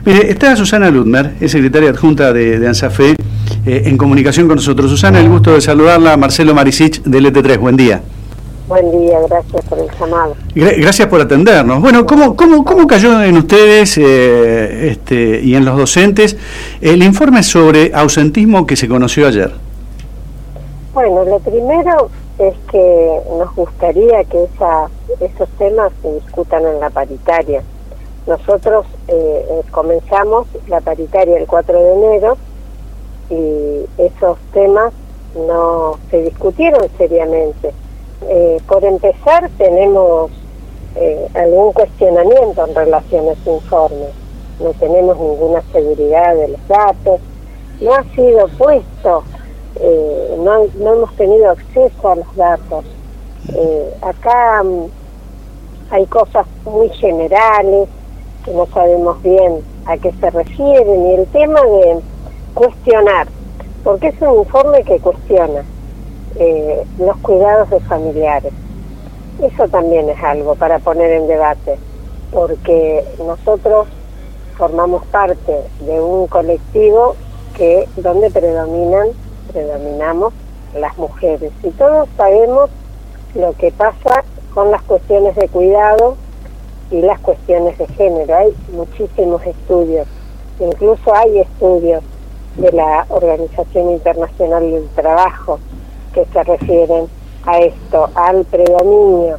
Mire, está Susana Ludmer, es secretaria adjunta de ANSAFE, en comunicación con nosotros. Susana, el gusto de saludarla. Marcelo Marisich, del ET3. Buen día. Buen día, gracias por el llamado. Gracias por atendernos. Bueno, ¿cómo cayó en ustedes y en los docentes el informe sobre ausentismo que se conoció ayer? Bueno, lo primero es que nos gustaría que esos temas se discutan en la paritaria. Nosotros comenzamos la paritaria el 4 de enero y esos temas no se discutieron seriamente. Por empezar, tenemos algún cuestionamiento en relación a ese informe. No tenemos ninguna seguridad de los datos, no ha sido puesto, no hemos tenido acceso a los datos. Acá hay cosas muy generales que no sabemos bien a qué se refieren, y el tema de cuestionar, porque es un informe que cuestiona los cuidados de familiares. Eso también es algo para poner en debate, porque nosotros formamos parte de un colectivo donde predominamos las mujeres, y todos sabemos lo que pasa con las cuestiones de cuidado y las cuestiones de género. Hay muchísimos estudios, incluso hay estudios de la Organización Internacional del Trabajo que se refieren a esto, al predominio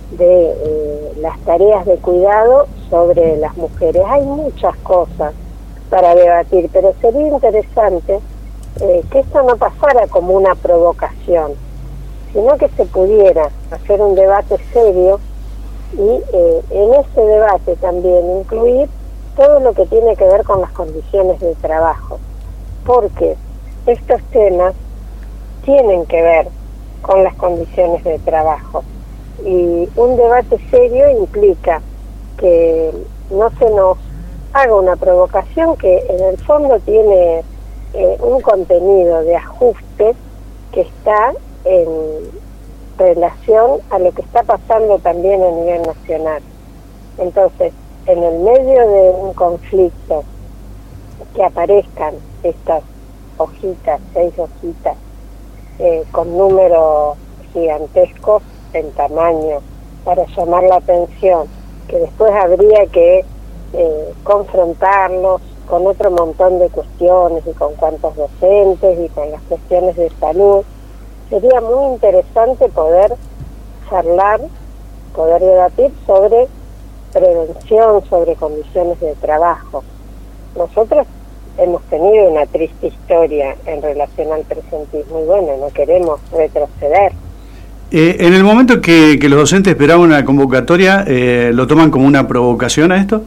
de las tareas de cuidado sobre las mujeres. Hay muchas cosas para debatir, pero sería interesante que esto no pasara como una provocación, sino que se pudiera hacer un debate serio y en ese debate también incluir todo lo que tiene que ver con las condiciones de trabajo, porque estos temas tienen que ver con las condiciones de trabajo, y un debate serio implica que no se nos haga una provocación que en el fondo tiene un contenido de ajuste que está en relación a lo que está pasando también a nivel nacional. Entonces, en el medio de un conflicto, que aparezcan estas hojitas, 6 hojitas, con números gigantescos en tamaño, para llamar la atención, que después habría que confrontarlos con otro montón de cuestiones, y con cuántos docentes, y con las cuestiones de salud. Sería muy interesante poder charlar, poder debatir sobre prevención, sobre condiciones de trabajo. Nosotros hemos tenido una triste historia en relación al presentismo, y bueno, no queremos retroceder. En el momento que los docentes esperaban una convocatoria, ¿lo toman como una provocación a esto?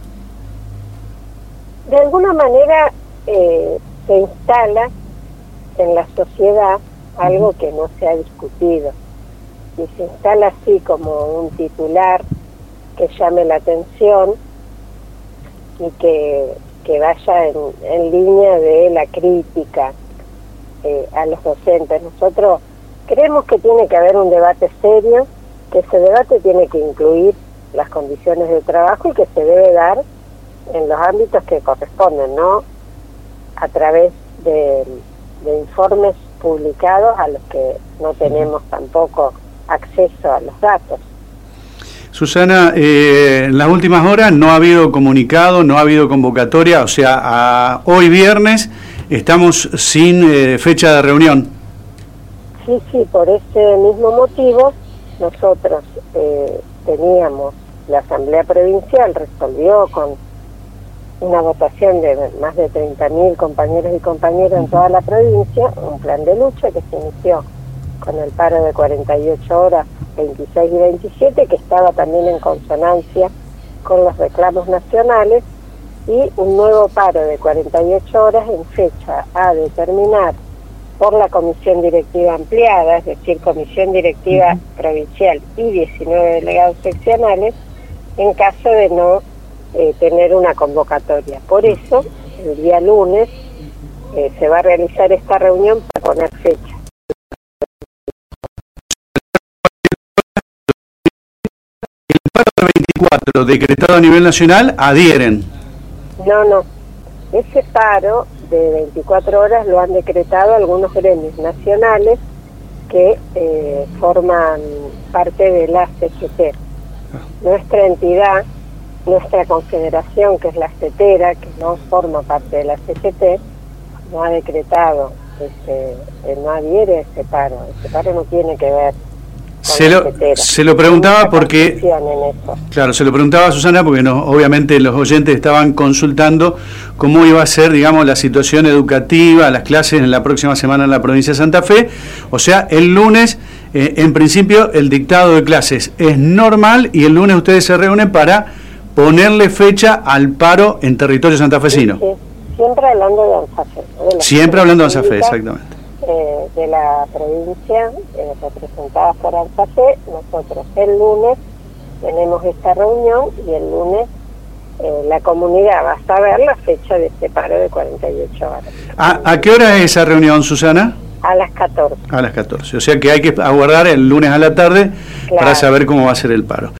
De alguna manera se instala en la sociedad algo que no se ha discutido, y se instala así como un titular que llame la atención y que vaya en línea de la crítica a los docentes. Nosotros creemos que tiene que haber un debate serio, que ese debate tiene que incluir las condiciones de trabajo, y que se debe dar en los ámbitos que corresponden, no a través de informes publicados a los que no tenemos tampoco acceso a los datos. Susana, en las últimas horas no ha habido comunicado, no ha habido convocatoria, o sea, hoy viernes estamos sin fecha de reunión. Sí, por ese mismo motivo nosotros teníamos, la Asamblea Provincial resolvió con una votación de más de 30.000 compañeros y compañeras en toda la provincia, un plan de lucha que se inició con el paro de 48 horas, 26 y 27, que estaba también en consonancia con los reclamos nacionales, y un nuevo paro de 48 horas en fecha a determinar por la comisión directiva ampliada, es decir, comisión directiva provincial y 19 delegados seccionales, en caso de no tener una convocatoria. Por eso, el día lunes se va a realizar esta reunión para poner fecha. El paro del 24 decretado a nivel nacional adhieren. No. Ese paro de 24 horas lo han decretado algunos gremios nacionales que forman parte de la CGT. Nuestra entidad, nuestra confederación, que es la CETERA, que no forma parte de la CGT, no ha decretado, no adhiere a ese paro. Ese paro no tiene que ver con se lo preguntaba porque, claro, se lo preguntaba a Susana porque obviamente los oyentes estaban consultando cómo iba a ser, digamos, la situación educativa, las clases en la próxima semana en la provincia de Santa Fe. O sea, el lunes, en principio, el dictado de clases es normal y el lunes ustedes se reúnen para ponerle fecha al paro en territorio santafesino. Sí. Siempre hablando de ANSAFE. Siempre hablando de ANSAFE, exactamente. De la provincia, representadas por ANSAFE, nosotros el lunes tenemos esta reunión y el lunes la comunidad va a saber la fecha de este paro de 48 horas. ¿A qué hora es esa reunión, Susana? A las 14. A las 14, o sea que hay que aguardar el lunes a la tarde, claro, para saber cómo va a ser el paro.